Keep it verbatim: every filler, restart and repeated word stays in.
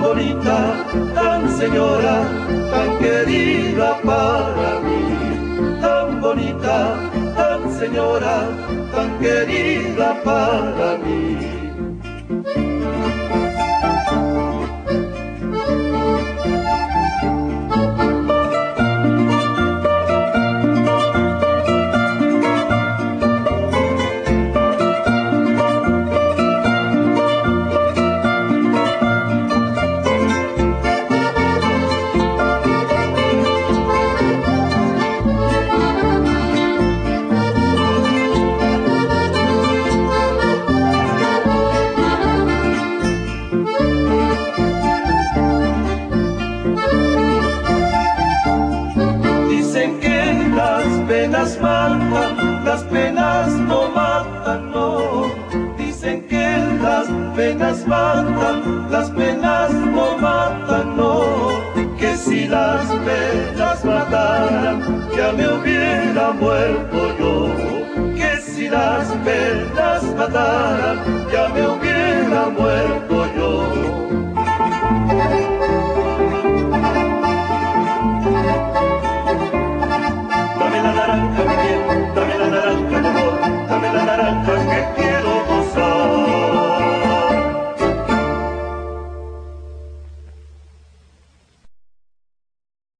bonita, tan señora, tan querida para mí. Tan bonita, tan señora, tan querida para mí. Las penas matan, las penas no matan, no. Dicen que las penas matan, las penas no matan, no. Que si las penas mataran, ya me hubiera muerto yo. Que si las penas mataran,